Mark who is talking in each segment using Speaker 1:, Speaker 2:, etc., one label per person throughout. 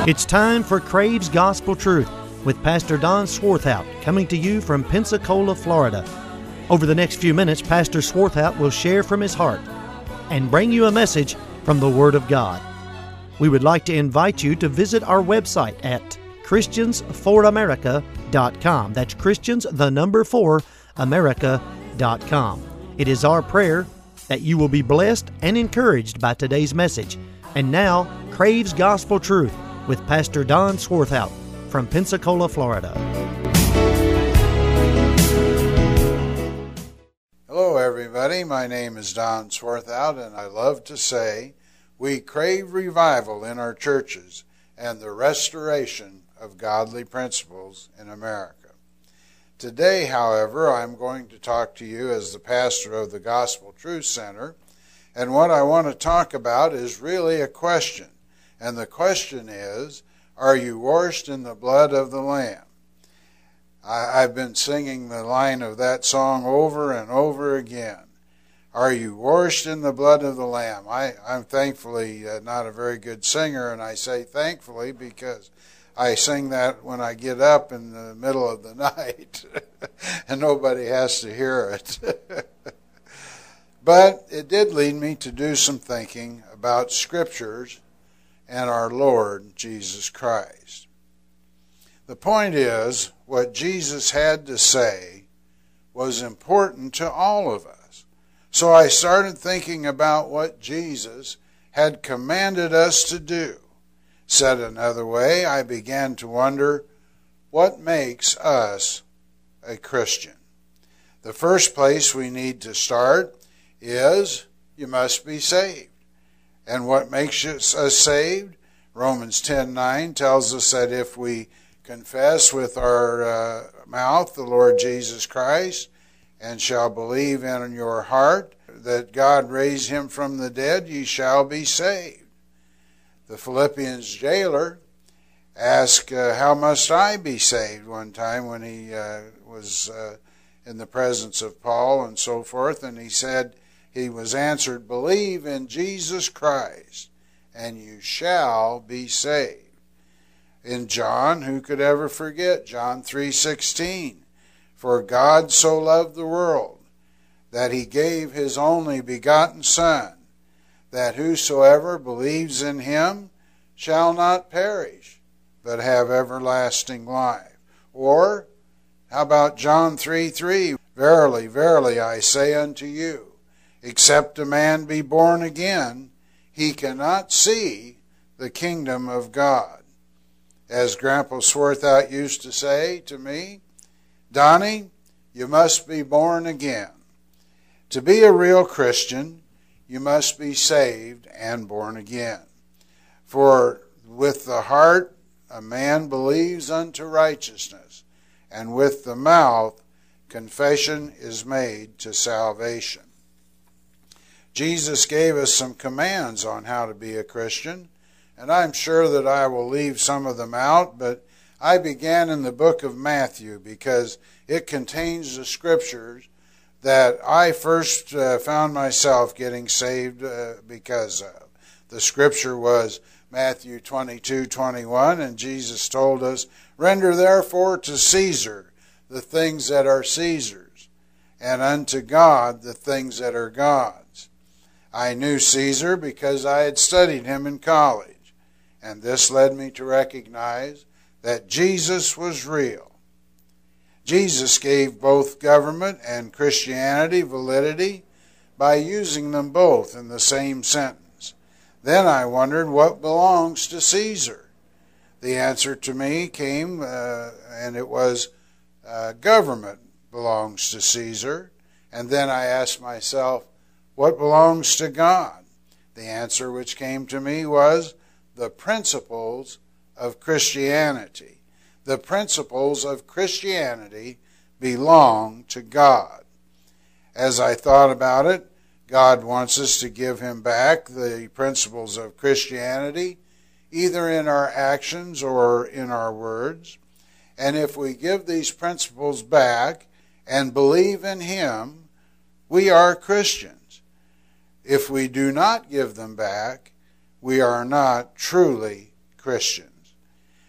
Speaker 1: It's time for Crave's Gospel Truth with Pastor Don Swarthout, coming to you from Pensacola, Florida. Over the next few minutes, Pastor Swarthout will share from his heart and bring you a message from the Word of God. We would like to invite you to visit our website at ChristiansForAmerica.com. That's Christians, the number 4, America.com. It is our prayer that you will be blessed and encouraged by today's message. And now, Crave's Gospel Truth with Pastor Don Swarthout from Pensacola, Florida.
Speaker 2: Hello, everybody. My name is Don Swarthout, and I love to say we crave revival in our churches and the restoration of godly principles in America. Today, however, I'm going to talk to you as the pastor of the Gospel Truth Center, and what I want to talk about is really a question. And the question is, are you washed in the blood of the Lamb? I've been singing the line of that song over and over again. Are you washed in the blood of the Lamb? I'm thankfully not a very good singer, and I say thankfully because I sing that when I get up in the middle of the night, and nobody has to hear it. But it did lead me to do some thinking about Scriptures and our Lord Jesus Christ. The point is, what Jesus had to say was important to all of us. So I started thinking about what Jesus had commanded us to do. Said another way, I began to wonder, what makes us a Christian? The first place we need to start is you must be saved. And what makes us saved? Romans 10:9 tells us that if we confess with our mouth the Lord Jesus Christ and shall believe in your heart that God raised him from the dead, ye shall be saved. The Philippians jailer asked, how must I be saved, one time when he was in the presence of Paul and so forth, and he said, he was answered, believe in Jesus Christ, and you shall be saved. In John, who could ever forget John 3:16? For God so loved the world that he gave his only begotten Son, that whosoever believes in him shall not perish, but have everlasting life. Or, how about John 3:3? Verily, verily, I say unto you, except a man be born again, he cannot see the kingdom of God. As Grandpa Swarthout used to say to me, Donnie, you must be born again. To be a real Christian, you must be saved and born again. For with the heart a man believes unto righteousness, and with the mouth confession is made to salvation. Jesus gave us some commands on how to be a Christian, and I'm sure that I will leave some of them out, but I began in the book of Matthew because it contains the Scriptures that I first found myself getting saved because of. The Scripture was Matthew 22:21, and Jesus told us, render therefore to Caesar the things that are Caesar's, and unto God the things that are God's. I knew Caesar because I had studied him in college, and this led me to recognize that Jesus was real. Jesus gave both government and Christianity validity by using them both in the same sentence. Then I wondered, what belongs to Caesar? The answer to me came, and it was government belongs to Caesar. And then I asked myself, what belongs to God? The answer which came to me was the principles of Christianity. The principles of Christianity belong to God. As I thought about it, God wants us to give him back the principles of Christianity, either in our actions or in our words. And if we give these principles back and believe in him, we are Christians. If we do not give them back, we are not truly Christians.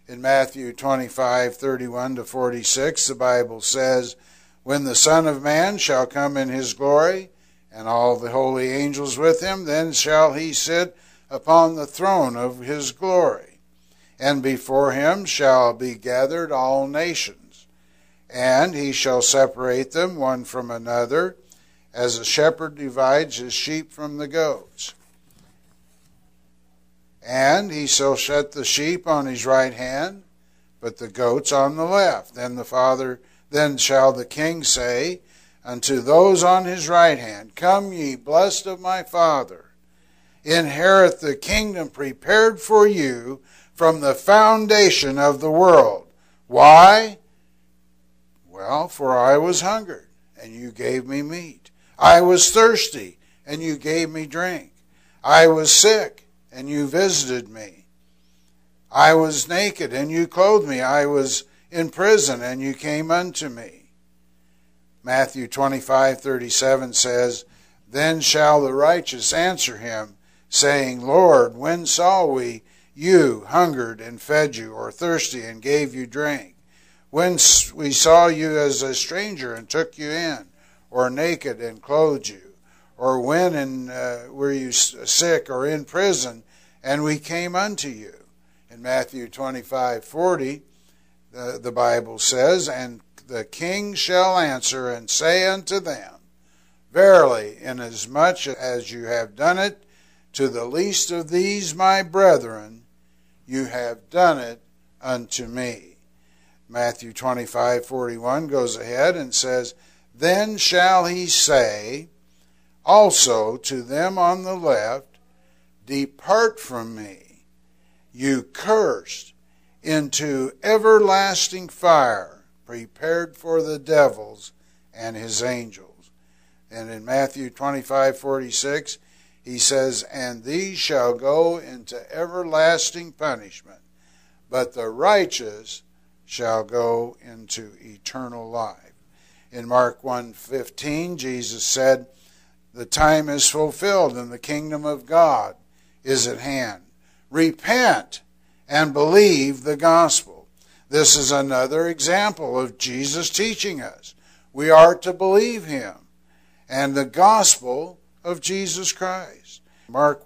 Speaker 2: In Matthew 25:31-46, the Bible says, "When the Son of Man shall come in his glory, and all the holy angels with him, then shall he sit upon the throne of his glory. And before him shall be gathered all nations. And he shall separate them one from another, as a shepherd divides his sheep from the goats. And he shall set the sheep on his right hand, but the goats on the left. Then shall the king say unto those on his right hand, Come ye, blessed of my Father, inherit the kingdom prepared for you from the foundation of the world. Why? Well, for I was hungered, and you gave me meat. I was thirsty, and you gave me drink. I was sick, and you visited me. I was naked, and you clothed me. I was in prison, and you came unto me." Matthew 25:37 says, "Then shall the righteous answer him, saying, Lord, when saw we you hungered and fed you, or thirsty and gave you drink? When we saw you as a stranger and took you in, or naked and clothed you? Or when were you sick or in prison, and we came unto you?" In Matthew 25:40, the Bible says, "And the king shall answer and say unto them, Verily, inasmuch as you have done it to the least of these my brethren, you have done it unto me." Matthew 25:41 goes ahead and says, "Then shall he say also to them on the left, Depart from me, you cursed, into everlasting fire, prepared for the devils and his angels." And in Matthew 25:46, he says, "And these shall go into everlasting punishment, but the righteous shall go into eternal life." In Mark 1:15, Jesus said, "The time is fulfilled, and the kingdom of God is at hand. Repent and believe the gospel." This is another example of Jesus teaching us. We are to believe him and the gospel of Jesus Christ. Mark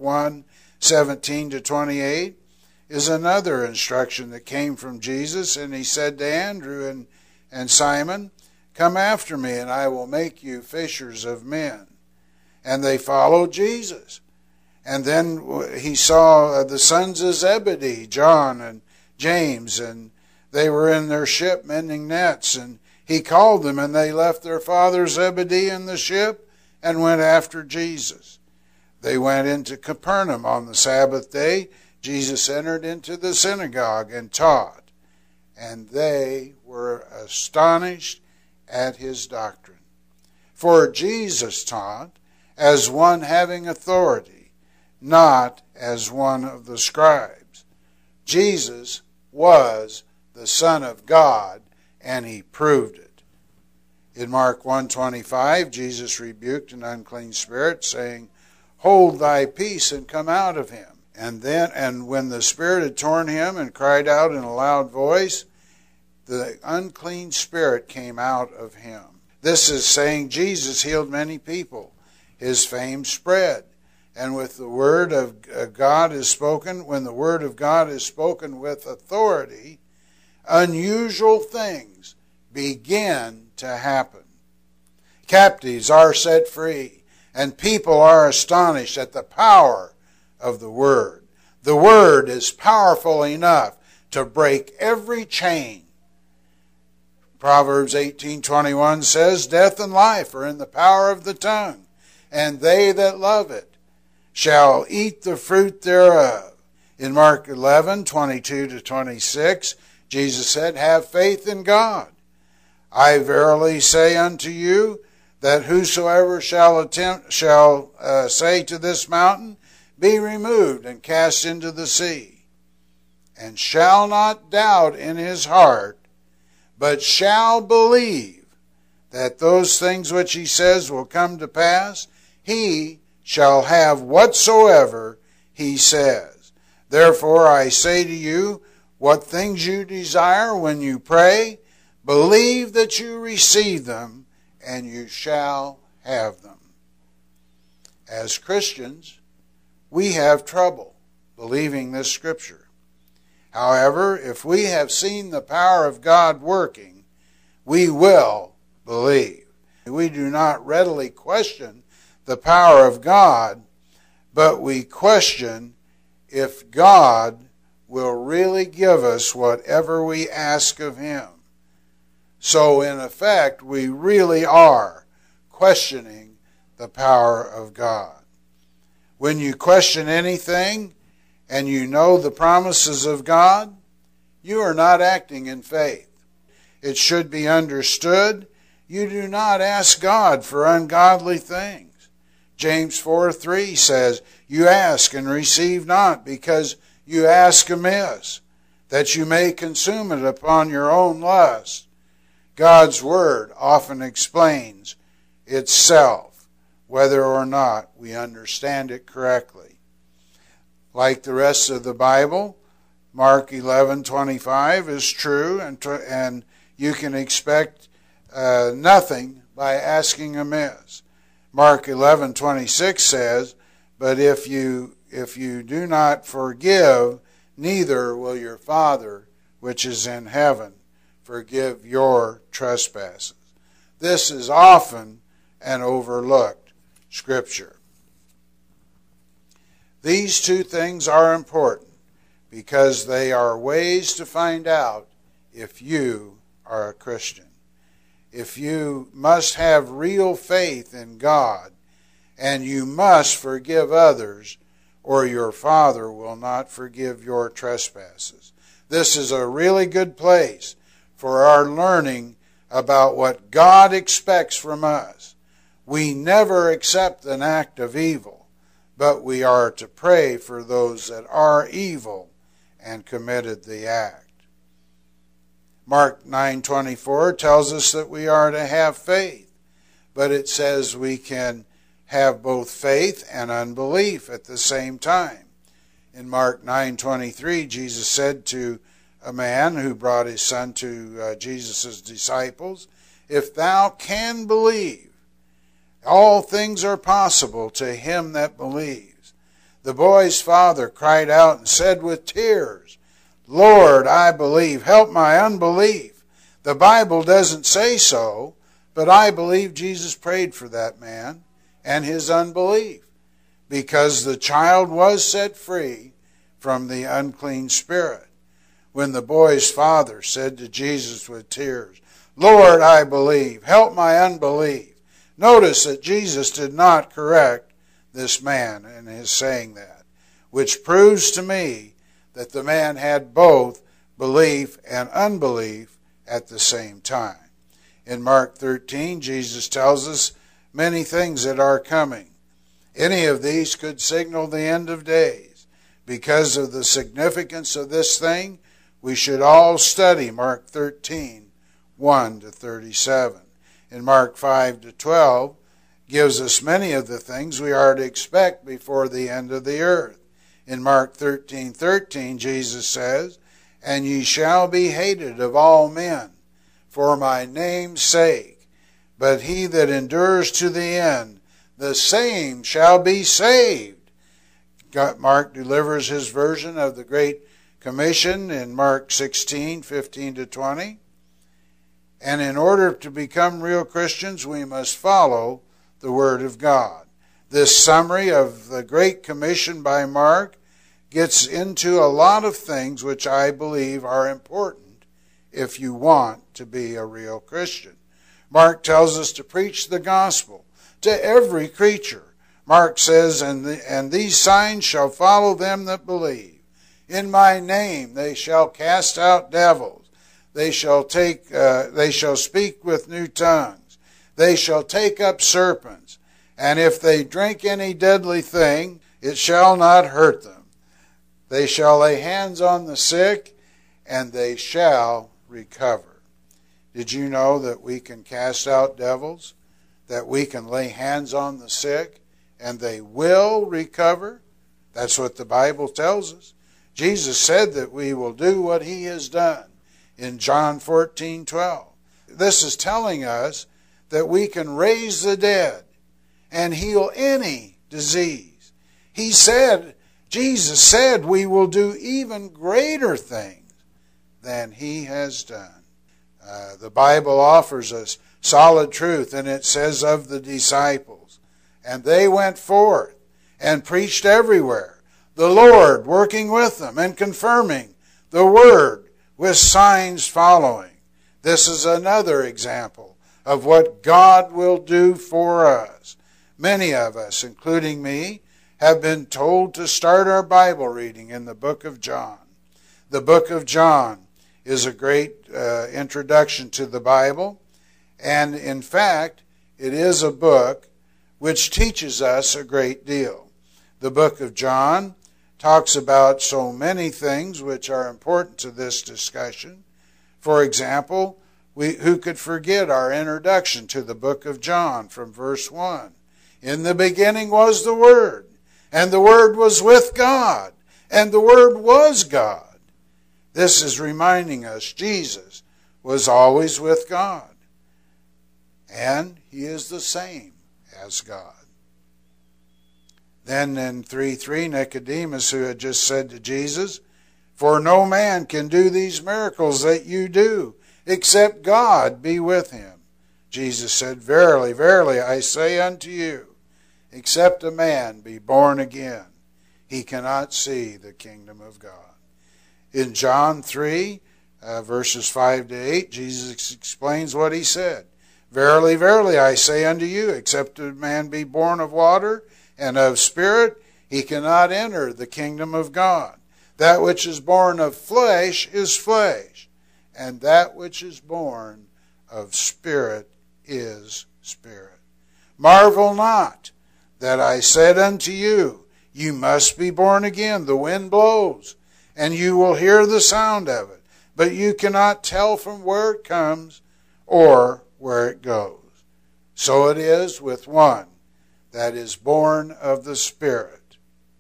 Speaker 2: 1:17-28 is another instruction that came from Jesus, and he said to Andrew and Simon, "Come after me, and I will make you fishers of men." And they followed Jesus. And then he saw the sons of Zebedee, John and James, and they were in their ship mending nets, and he called them, and they left their father Zebedee in the ship and went after Jesus. They went into Capernaum on the Sabbath day. Jesus entered into the synagogue and taught, and they were astonished at his doctrine. For Jesus taught as one having authority, not as one of the scribes. Jesus was the Son of God, and he proved it. In Mark 1:25, Jesus rebuked an unclean spirit, saying, "Hold thy peace and come out of him." And when the spirit had torn him and cried out in a loud voice, the unclean spirit came out of him. This is saying Jesus healed many people. His fame spread. And with the word of God is spoken, when the word of God is spoken with authority, unusual things begin to happen. Captives are set free, and people are astonished at the power of the word. The word is powerful enough to break every chain. Proverbs 18:21 says, "Death and life are in the power of the tongue, and they that love it shall eat the fruit thereof." In Mark 11:22-26, Jesus said, "Have faith in God. I verily say unto you, that whosoever shall say to this mountain, Be removed and cast into the sea, and shall not doubt in his heart, but shall believe that those things which he says will come to pass, he shall have whatsoever he says. Therefore I say to you, What things you desire when you pray, believe that you receive them, and you shall have them. As Christians, we have trouble believing this scripture. However, if we have seen the power of God working, we will believe. We do not readily question the power of God, but we question if God will really give us whatever we ask of Him. So in effect, we really are questioning the power of God. When you question anything and you know the promises of God, you are not acting in faith. It should be understood, you do not ask God for ungodly things. James 4:3 says, "You ask and receive not, because you ask amiss, that you may consume it upon your own lust." God's Word often explains itself, whether or not we understand it correctly. Like the rest of the Bible, Mark 11:25 is true, and you can expect nothing by asking amiss. Mark 11:26 says, "But if you do not forgive, neither will your Father which is in heaven forgive your trespasses." This is often an overlooked scripture. These two things are important because they are ways to find out if you are a Christian. If you must have real faith in God, and you must forgive others, or your Father will not forgive your trespasses. This is a really good place for our learning about what God expects from us. We never accept an act of evil, but we are to pray for those that are evil and committed the act. Mark 9:24 tells us that we are to have faith, but it says we can have both faith and unbelief at the same time. In Mark 9:23, Jesus said to a man who brought his son to Jesus' disciples, "If thou can believe, all things are possible to him that believes." The boy's father cried out and said with tears, "Lord, I believe, help my unbelief." The Bible doesn't say so, but I believe Jesus prayed for that man and his unbelief, because the child was set free from the unclean spirit. When the boy's father said to Jesus with tears, "Lord, I believe, help my unbelief," notice that Jesus did not correct this man in his saying that, which proves to me that the man had both belief and unbelief at the same time. In Mark 13, Jesus tells us many things that are coming. Any of these could signal the end of days. Because of the significance of this thing, we should all study Mark 13, 1-37. In Mark 5-12, gives us many of the things we are to expect before the end of the earth. In Mark 13:13, Jesus says, "And ye shall be hated of all men for my name's sake, but he that endures to the end, the same shall be saved." Mark delivers his version of the Great Commission in Mark 16:15-20. And in order to become real Christians, we must follow the Word of God. This summary of the Great Commission by Mark gets into a lot of things which I believe are important if you want to be a real Christian. Mark tells us to preach the gospel to every creature. Mark says, and these signs shall follow them that believe. In my name they shall cast out devils. They shall speak with new tongues. They shall take up serpents. And if they drink any deadly thing, it shall not hurt them. They shall lay hands on the sick, and they shall recover. Did you know that we can cast out devils? That we can lay hands on the sick, and they will recover? That's what the Bible tells us. Jesus said that we will do what he has done in John 14:12. This is telling us that we can raise the dead and heal any disease. Jesus said we will do even greater things than he has done. The Bible offers us solid truth, and it says of the disciples, and they went forth and preached everywhere, the Lord working with them and confirming the word with signs following. This is another example of what God will do for us. Many of us, including me, have been told to start our Bible reading in the book of John. The book of John is a great introduction to the Bible, and in fact, it is a book which teaches us a great deal. The book of John talks about so many things which are important to this discussion. For example, who could forget our introduction to the book of John from verse 1? In the beginning was the Word, and the Word was with God, and the Word was God. This is reminding us Jesus was always with God, and he is the same as God. Then in 3:3, Nicodemus, who had just said to Jesus, "For no man can do these miracles that you do, except God be with him." Jesus said, "Verily, verily, I say unto you, except a man be born again, he cannot see the kingdom of God." In John 3, verses 5 to 8, Jesus explains what he said. "Verily, verily, I say unto you, except a man be born of water and of spirit, he cannot enter the kingdom of God. That which is born of flesh is flesh, and that which is born of spirit is spirit. Marvel not that I said unto you, you must be born again. The wind blows, and you will hear the sound of it, but you cannot tell from where it comes or where it goes. So it is with one that is born of the Spirit."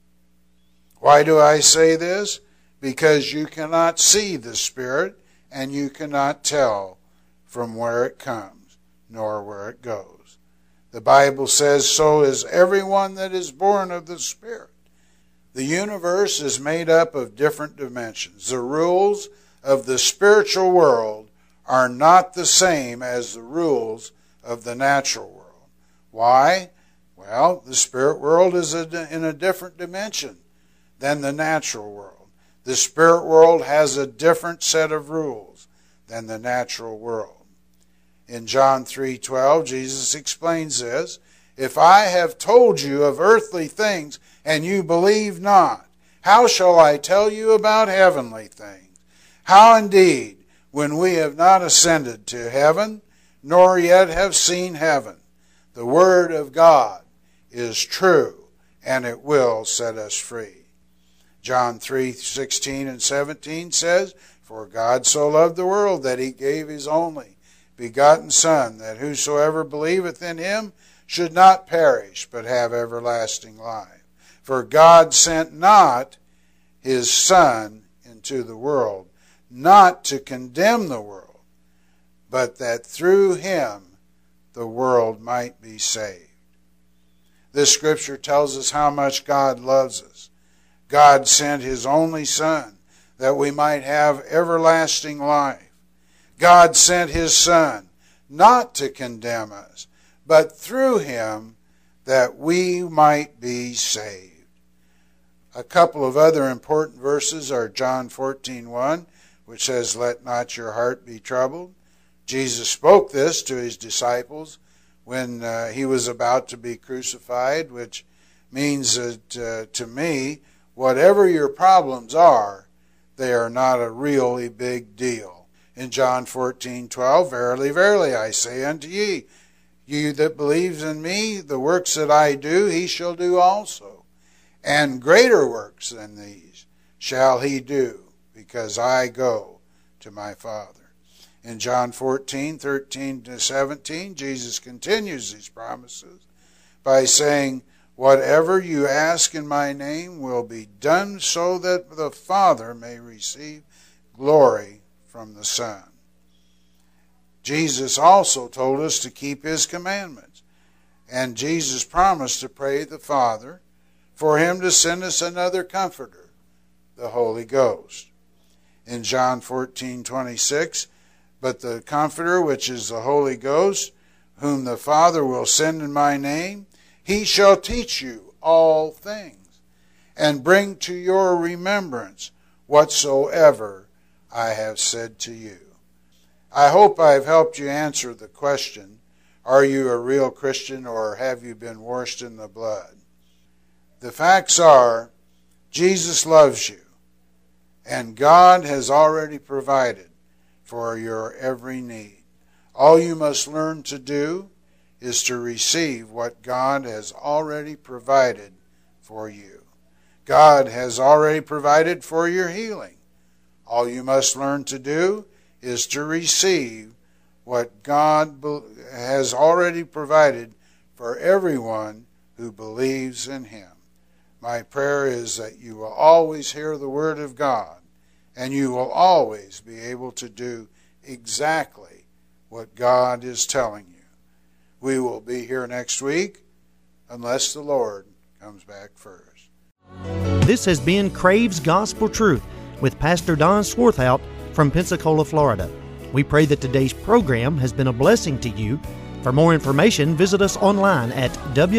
Speaker 2: Why do I say this? Because you cannot see the Spirit, and you cannot tell from where it comes, nor where it goes. The Bible says, "So is everyone that is born of the Spirit." The universe is made up of different dimensions. The rules of the spiritual world are not the same as the rules of the natural world. Why? Well, the spirit world is in a different dimension than the natural world. The spirit world has a different set of rules than the natural world. In John 3:12, Jesus explains this, "If I have told you of earthly things and you believe not, how shall I tell you about heavenly things? How indeed, when we have not ascended to heaven, nor yet have seen heaven, the word of God is true, and it will set us free." John 3:16 and 17 says, "For God so loved the world that he gave his only begotten Son, that whosoever believeth in him should not perish, but have everlasting life. For God sent not his Son into the world, not to condemn the world, but that through him the world might be saved." This scripture tells us how much God loves us. God sent his only Son that we might have everlasting life. God sent his Son not to condemn us, but through him that we might be saved. A couple of other important verses are John 14:1, which says, "Let not your heart be troubled." Jesus spoke this to his disciples when he was about to be crucified, which means that to me, whatever your problems are, they are not a really big deal. In John 14:12, "Verily, verily, I say unto ye, you that believes in me, the works that I do, he shall do also. And greater works than these shall he do, because I go to my Father." In John 14:13 to 17, Jesus continues these promises by saying, Whatever you ask in my name will be done so that the Father may receive glory from the Son. Jesus also told us to keep his commandments. And Jesus promised to pray the Father for him to send us another comforter, the Holy Ghost. In John 14:26, but the Comforter, which is the Holy Ghost, whom the Father will send in my name, he shall teach you all things, and bring to your remembrance whatsoever I have said to you. I hope I've helped you answer the question, are you a real Christian or have you been washed in the blood? The facts are, Jesus loves you, and God has already provided for your every need. All you must learn to do is to receive what God has already provided for you. God has already provided for your healing. All you must learn to do is to receive what God has already provided for everyone who believes in him. My prayer is that you will always hear the word of God, and you will always be able to do exactly what God is telling you. We will be here next week, unless the Lord comes back first.
Speaker 1: This has been Crave's Gospel Truth with Pastor Don Swarthout from Pensacola, Florida. We pray that today's program has been a blessing to you. For more information, visit us online at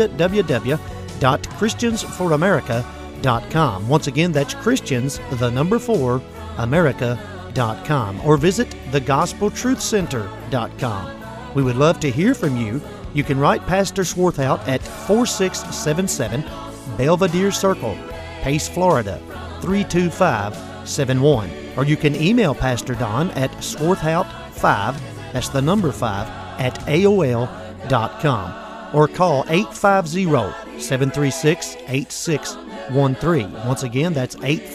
Speaker 1: www.christiansforamerica.com. Once again, that's Christians, the number 4, America.com. Or visit thegospeltruthcenter.com. We would love to hear from you. You can write Pastor Swarthout at 4677 Belvedere Circle, Pace, Florida, 32571. Or you can email Pastor Don at swarthout5, that's the number 5, at AOL.com. Or call 850-736-8613. Once again, that's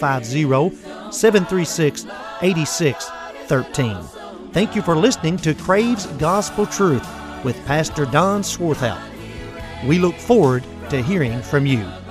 Speaker 1: 850-736-8613. Thank you for listening to Crave's Gospel Truth with Pastor Don Swarthout. We look forward to hearing from you.